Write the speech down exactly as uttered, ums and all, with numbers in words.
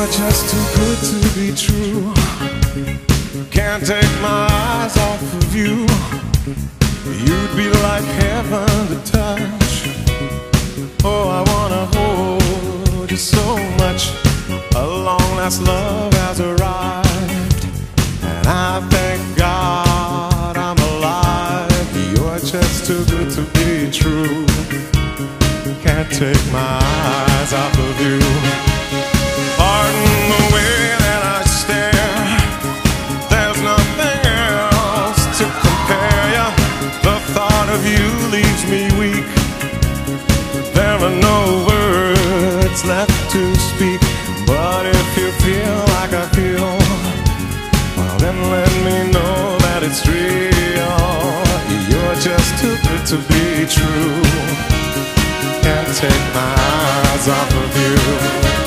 You're just too good to be true. Can't take my eyes off of you. You'd be like heaven to touch. Oh, I wanna hold you so much. A long last love has arrived, and I thank God I'm alive. You're just too good to be true. Can't take my eyes off of you. Pardon the way that I stare. There's nothing else to compare ya. The thought of you leaves me weak. There are no words left to speak. But if you feel like I feel, well then let me know that it's real. You're just too good to be true. Can't take my eyes off of you.